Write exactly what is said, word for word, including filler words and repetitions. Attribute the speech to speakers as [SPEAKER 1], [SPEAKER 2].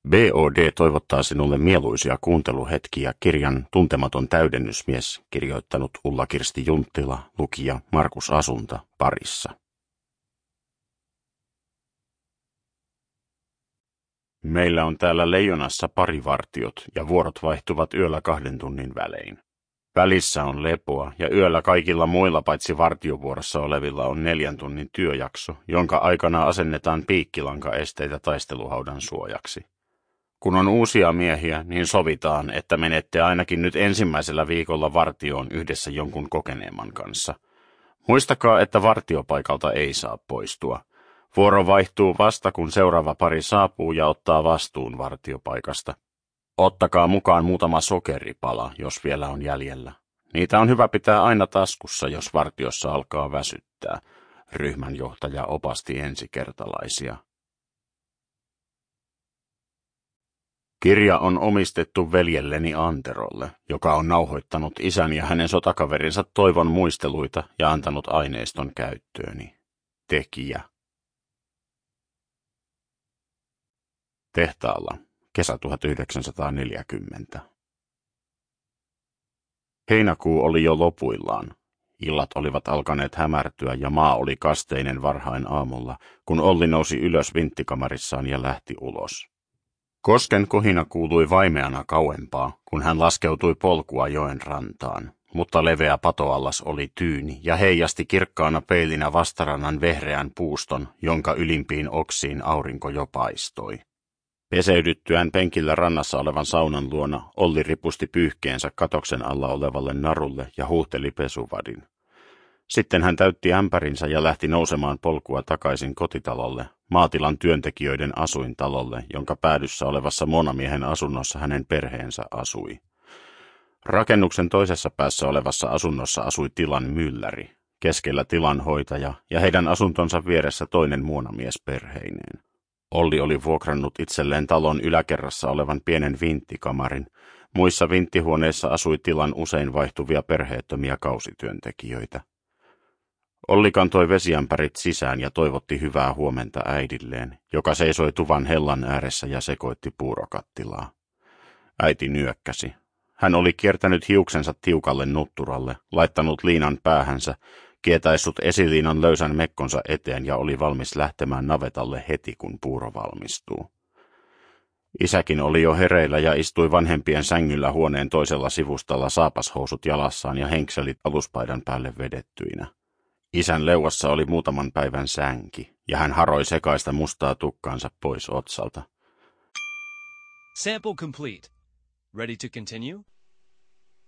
[SPEAKER 1] B O D toivottaa sinulle mieluisia kuunteluhetkiä kirjan Tuntematon täydennysmies, kirjoittanut Ulla-Kirsti Junttila, lukija Markus Asunta, parissa. Meillä on täällä Leijonassa parivartiot ja vuorot vaihtuvat yöllä kahden tunnin välein. Välissä on lepoa ja yöllä kaikilla muilla paitsi vartiovuorossa olevilla on neljän tunnin työjakso, jonka aikana asennetaan piikkilankaesteitä taisteluhaudan suojaksi. Kun on uusia miehiä, niin sovitaan, että menette ainakin nyt ensimmäisellä viikolla vartioon yhdessä jonkun kokeneemman kanssa. Muistakaa, että vartiopaikalta ei saa poistua. Vuoro vaihtuu vasta, kun seuraava pari saapuu ja ottaa vastuun vartiopaikasta. Ottakaa mukaan muutama sokeripala, jos vielä on jäljellä. Niitä on hyvä pitää aina taskussa, jos vartiossa alkaa väsyttää. Ryhmänjohtaja opasti ensikertalaisia. Kirja on omistettu veljelleni Anterolle, joka on nauhoittanut isän ja hänen sotakaverinsa Toivon muisteluita ja antanut aineiston käyttööni. Tekijä. Tehtaalla. Kesä tuhatyhdeksänsataaneljäkymmentä. Heinäkuu oli jo lopuillaan. Illat olivat alkaneet hämärtyä ja maa oli kasteinen varhain aamulla, kun Olli nousi ylös vinttikamarissaan ja lähti ulos. Kosken kohina kuului vaimeana kauempaa, kun hän laskeutui polkua joen rantaan, mutta leveä patoallas oli tyyni ja heijasti kirkkaana peilinä vastarannan vehreän puuston, jonka ylimpiin oksiin aurinko jo paistoi. Peseydyttyään penkillä rannassa olevan saunan luona, Olli ripusti pyyhkeensä katoksen alla olevalle narulle ja huuhteli pesuvadin. Sitten hän täytti ämpärinsä ja lähti nousemaan polkua takaisin kotitalolle, maatilan työntekijöiden asuintalolle, jonka päädyssä olevassa monamiehen asunnossa hänen perheensä asui. Rakennuksen toisessa päässä olevassa asunnossa asui tilan mylläri, keskellä tilanhoitaja ja heidän asuntonsa vieressä toinen muonamies perheineen. Olli oli vuokrannut itselleen talon yläkerrassa olevan pienen vinttikamarin. Muissa vinttihuoneissa asui tilan usein vaihtuvia perheettömiä kausityöntekijöitä. Olli kantoi vesiämpärit sisään ja toivotti hyvää huomenta äidilleen, joka seisoi tuvan hellan ääressä ja sekoitti puurokattilaa. Äiti nyökkäsi. Hän oli kiertänyt hiuksensa tiukalle nutturalle, laittanut liinan päähänsä, kietäissut esiliinan löysän mekkonsa eteen ja oli valmis lähtemään navetalle heti, kun puuro valmistuu. Isäkin oli jo hereillä ja istui vanhempien sängyllä huoneen toisella sivustalla saapashousut jalassaan ja henkselit aluspaidan päälle vedettyinä. Isän leuassa oli muutaman päivän sänki, ja hän haroi sekaista mustaa tukkaansa pois otsalta.
[SPEAKER 2] Sample complete. Ready to continue?